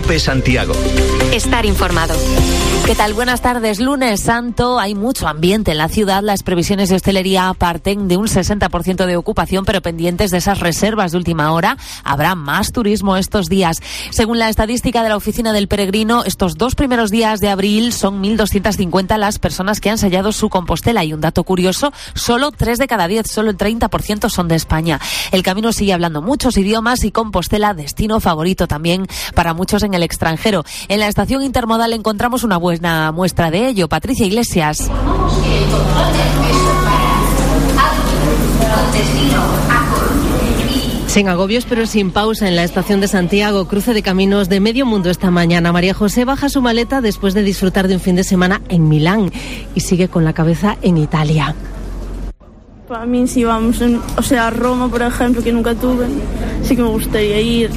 COPE Santiago. Estar informado. ¿Qué tal? Buenas tardes. Lunes Santo, hay mucho ambiente en la ciudad. Las previsiones de hostelería parten de un 60% de ocupación, pero pendientes de esas reservas de última hora. Habrá más turismo estos días. Según la estadística de la Oficina del Peregrino, estos 2 primeros días de abril son 1.250 las personas que han sellado su Compostela. Y un dato curioso, solo 3 de cada 10, solo el 30% son de España. El camino sigue hablando muchos idiomas y Compostela, destino favorito también para muchos en el extranjero. En la estación intermodal encontramos una buena muestra de ello. Patricia Iglesias. Sin agobios, pero sin pausa en la estación de Santiago, cruce de caminos de medio mundo esta mañana. María José baja su maleta después de disfrutar de un fin de semana en Milán y sigue con la cabeza en Italia. Para mí, si vamos a Roma, por ejemplo, que nunca tuve, sí que me gustaría ir.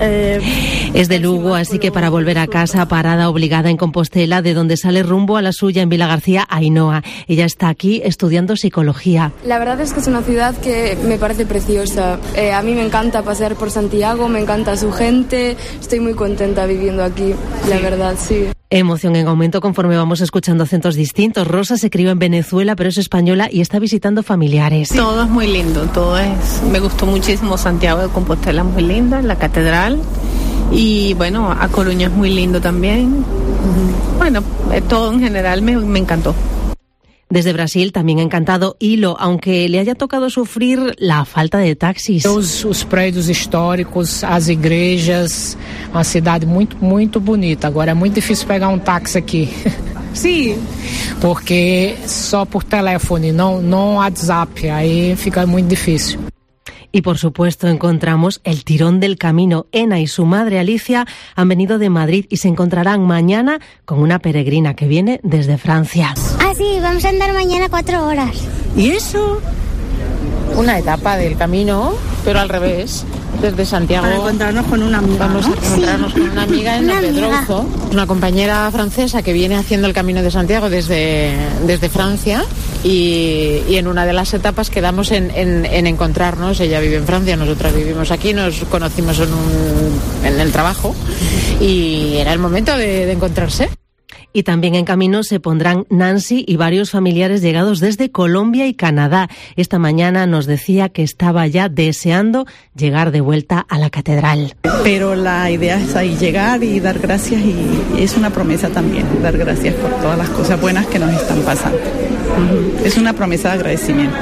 Es de Lugo, así que para volver a casa, parada obligada en Compostela, de donde sale rumbo a la suya en Vilagarcía, Ainhoa. Ella está aquí estudiando psicología. La verdad es que es una ciudad que me parece preciosa. A mí me encanta pasear por Santiago, me encanta su gente, estoy muy contenta viviendo aquí, la verdad, sí. Emoción en aumento conforme vamos escuchando acentos distintos. Rosa se crió en Venezuela, pero es española y está visitando familiares. Todo es muy lindo, me gustó muchísimo Santiago de Compostela, muy linda, la catedral. Y bueno, A Coruña es muy lindo también. Bueno, todo en general me encantó. Desde Brasil también ha encantado Hilo, aunque le haya tocado sufrir la falta de taxis. Os prédios históricos, as igrejas, uma cidade muito bonita. Agora é muito difícil pegar um táxi aqui. Sí. Porque só por telefone, não WhatsApp, aí fica muito difícil. Y por supuesto encontramos el tirón del camino. Ena y su madre Alicia han venido de Madrid y se encontrarán mañana con una peregrina que viene desde Francia. Ah, sí, vamos a andar mañana 4 horas. ¿Y eso? Una etapa del camino, pero al revés, desde Santiago. Para encontrarnos con una amiga. Vamos a encontrarnos con una amiga en Pedrozo, una compañera francesa que viene haciendo el Camino de Santiago desde Francia y en una de las etapas quedamos en encontrarnos. Ella vive en Francia, nosotras vivimos aquí, nos conocimos en el trabajo y era el momento de encontrarse. Y también en camino se pondrán Nancy y varios familiares llegados desde Colombia y Canadá. Esta mañana nos decía que estaba ya deseando llegar de vuelta a la catedral. Pero la idea es ahí llegar y dar gracias, y es una promesa también, dar gracias por todas las cosas buenas que nos están pasando. Es una promesa de agradecimiento.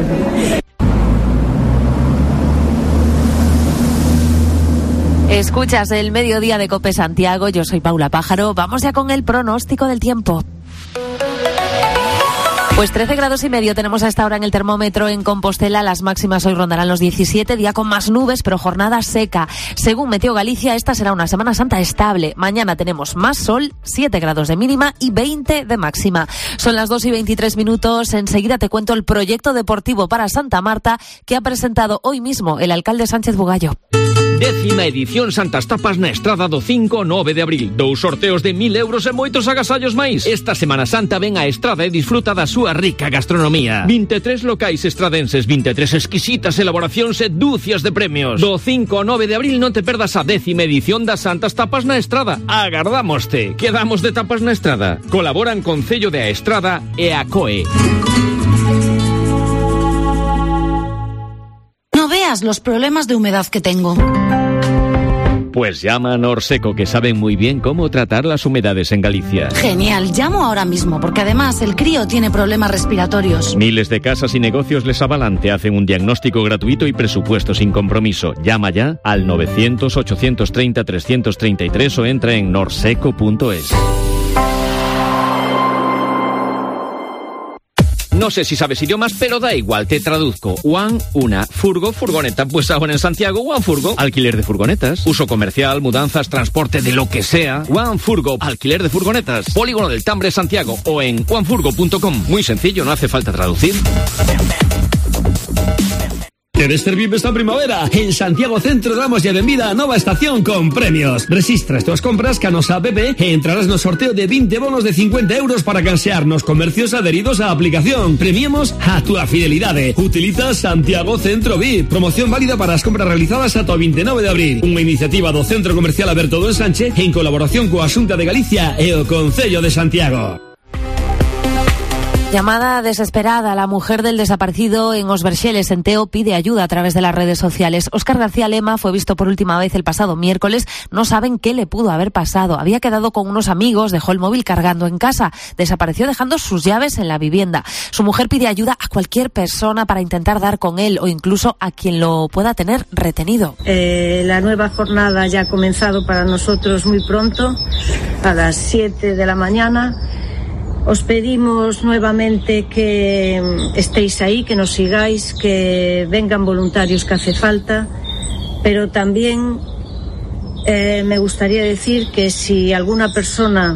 Escuchas el mediodía de COPE Santiago, yo soy Paula Pájaro. Vamos ya con el pronóstico del tiempo. Pues 13,5 grados tenemos a esta hora en el termómetro en Compostela. Las máximas hoy rondarán los 17, día con más nubes, pero jornada seca. Según Meteo Galicia, esta será una Semana Santa estable. Mañana tenemos más sol, 7 grados de mínima y 20 de máxima. Son las 2:23. Enseguida te cuento el proyecto deportivo para Santa Marta que ha presentado hoy mismo el alcalde Sánchez Bugallo. 10ª edición Santas Tapas na Estrada do 5 ao 9 de abril. 2 sorteos de 1.000 euros e moitos agasallos máis. Esta Semana Santa ven a Estrada e disfruta da súa rica gastronomía. 23 locais estradenses, 23 exquisitas elaboracións e dúcias de premios. Do 5 ao 9 de abril non te perdas a 10ª edición das Santas Tapas na Estrada. Agardámoste. Quedamos de tapas na Estrada. Colaboran Concello de A Estrada e a COE. No veas los problemas de humedad que tengo. Pues llama a Norseco, que saben muy bien cómo tratar las humedades en Galicia. Genial, llamo ahora mismo, porque además el crío tiene problemas respiratorios. Miles de casas y negocios les avalan, te hacen un diagnóstico gratuito y presupuesto sin compromiso. Llama ya al 900-830-333 o entra en norseco.es. No sé si sabes idiomas, pero da igual, te traduzco. One, una, furgo, furgoneta. Pues ahora en Santiago, One Furgo, alquiler de furgonetas. Uso comercial, mudanzas, transporte de lo que sea. One Furgo, alquiler de furgonetas. Polígono del Tambre, Santiago, o en onefurgo.com. Muy sencillo, no hace falta traducir. ¿Quieres servir esta primavera? En Santiago Centro damos ya benvida a nova estación con premios. Resistra as túas compras ca nosa app e entrarás no sorteo de 20 bonos de 50 euros para cansear nos comercios adheridos á aplicación. Premiamos a túa fidelidade. Utiliza Santiago Centro VIP. Promoción válida para as compras realizadas ata o 29 de abril. Unha iniciativa do Centro Comercial Alberto do Ensanche en colaboración coa Xunta de Galicia e o Concello de Santiago. Llamada desesperada, la mujer del desaparecido en Os Verxeles, en Teo, pide ayuda a través de las redes sociales. Óscar García Lema fue visto por última vez el pasado miércoles. No saben qué le pudo haber pasado. Había quedado con unos amigos, dejó el móvil cargando en casa, desapareció dejando sus llaves en la vivienda. Su mujer pide ayuda a cualquier persona para intentar dar con él o incluso a quien lo pueda tener retenido. La nueva jornada ya ha comenzado para nosotros muy pronto, a las 7 de la mañana. Os pedimos nuevamente que estéis ahí, que nos sigáis, que vengan voluntarios que hace falta, pero también me gustaría decir que si alguna persona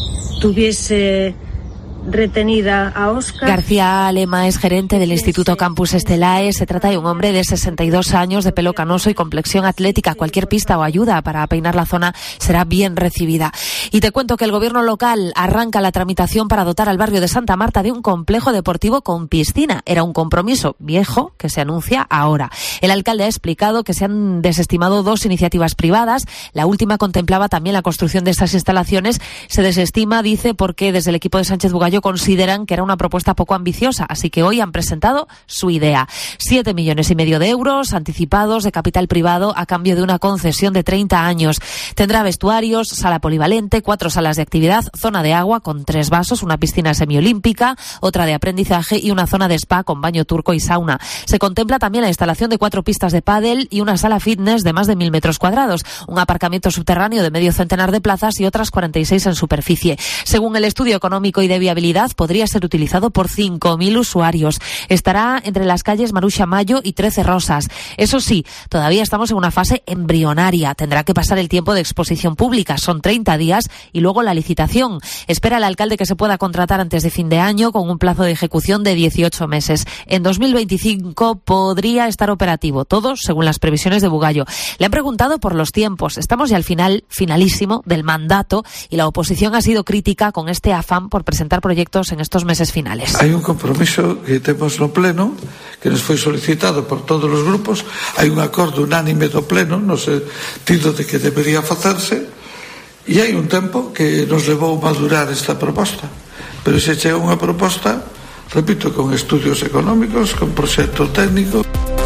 tuviese retenida a Óscar. García Lema es gerente del Instituto Campus Estelae. Se trata de un hombre de 62 años, de pelo canoso y complexión atlética. Cualquier pista o ayuda para peinar la zona será bien recibida. Y te cuento que el gobierno local arranca la tramitación para dotar al barrio de Santa Marta de un complejo deportivo con piscina. Era un compromiso viejo que se anuncia ahora. El alcalde ha explicado que se han desestimado 2 iniciativas privadas. La última contemplaba también la construcción de estas instalaciones. Se desestima, dice, porque desde el equipo de Sánchez Bugallo consideran que era una propuesta poco ambiciosa, así que hoy han presentado su idea. 7,5 millones de euros anticipados de capital privado a cambio de una concesión de 30 años. Tendrá vestuarios, sala polivalente, 4 salas de actividad, zona de agua con 3 vasos, una piscina semiolímpica, otra de aprendizaje y una zona de spa con baño turco y sauna. Se contempla también la instalación de 4 pistas de pádel y una sala fitness de más de 1.000 metros cuadrados, un aparcamiento subterráneo de medio centenar de plazas y otras 46 en superficie. Según el estudio económico y de viabilidad, podría ser utilizado por 5.000 usuarios. Estará entre las calles Maruxa Mayo y 13 Rosas. Eso sí, todavía estamos en una fase embrionaria. Tendrá que pasar el tiempo de exposición pública. Son 30 días y luego la licitación. Espera el alcalde que se pueda contratar antes de fin de año con un plazo de ejecución de 18 meses. En 2025 podría estar operativo. Todo según las previsiones de Bugallo. Le han preguntado por los tiempos. Estamos ya al finalísimo del mandato y la oposición ha sido crítica con este afán por presentar proyectos en estos meses finales. Hai un compromiso que temos no pleno que nos foi solicitado por todos os grupos. Hai un acordo unánime do pleno no sentido de que debería facerse e hai un tempo que nos levou madurar esta proposta, pero se chega unha proposta, repito, con estudios económicos, con proxecto técnico.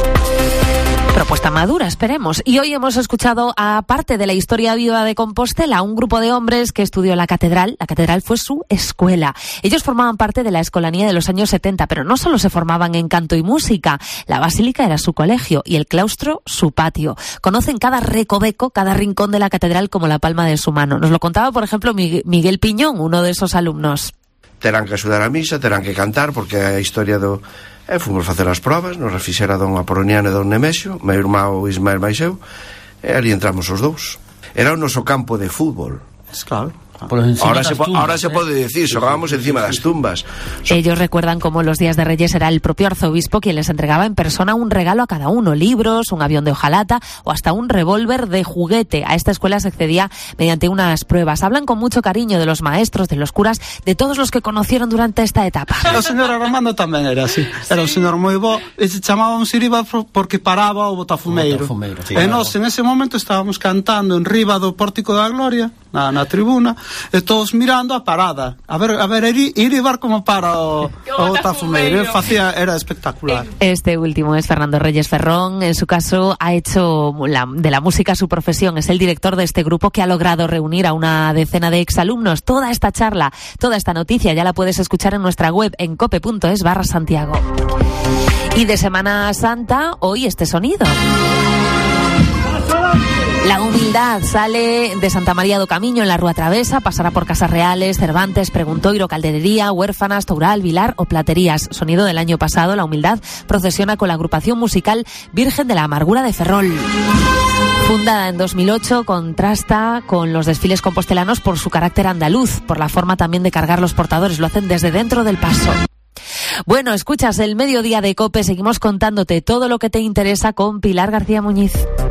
Propuesta madura, esperemos. Y hoy hemos escuchado, aparte de la historia viva de Compostela, un grupo de hombres que estudió la catedral. La catedral fue su escuela. Ellos formaban parte de la escolanía de los años 70, pero no solo se formaban en canto y música. La basílica era su colegio y el claustro su patio. Conocen cada recoveco, cada rincón de la catedral como la palma de su mano. Nos lo contaba, por ejemplo, Miguel Piñón, uno de esos alumnos. Terán que axudar a misa, terán que cantar, porque a historia do... fomos facer as probas, nos refixera don Apoloniano e don Nemesio, meu irmão Ismael máis eu, e ali entramos os dous. Era o noso campo de fútbol. Claro. Ahora se puede decir, xogábamos encima das tumbas. Ellos recuerdan cómo los días de Reyes era el propio arzobispo quien les entregaba en persona un regalo a cada uno, libros, un avión de hojalata o hasta un revólver de juguete. A esta escuela se accedía mediante unas pruebas. Hablan con mucho cariño de los maestros, de los curas, de todos los que conocieron durante esta etapa. O señor Armando tamén era así. Era un señor moi bo e se chamaba un siriba porque paraba o botafumeiro. E nós en ese momento estábamos cantando en riba do Pórtico da Gloria, na tribuna, e todos mirando a parada a ver ir como para o botafumeiro. Era espectacular. Este último es Fernando Reyes Ferrón. En su caso ha hecho de la música su profesión. Es el director de este grupo que ha logrado reunir a una decena de exalumnos. Toda esta charla, toda esta noticia ya la puedes escuchar en nuestra web en cope.es/Santiago. Y de Semana Santa, hoy este sonido. La humildad sale de Santa María do Camiño en la Rúa Travesa, pasará por Casas Reales, Cervantes, Preguntoiro, Calderería, Huérfanas, Toural, Vilar o Platerías. Sonido del año pasado, la humildad procesiona con la agrupación musical Virgen de la Amargura de Ferrol. Fundada en 2008, contrasta con los desfiles compostelanos por su carácter andaluz, por la forma también de cargar los portadores, lo hacen desde dentro del paso. Bueno, escuchas el Mediodía de COPE, seguimos contándote todo lo que te interesa con Pilar García Muñiz.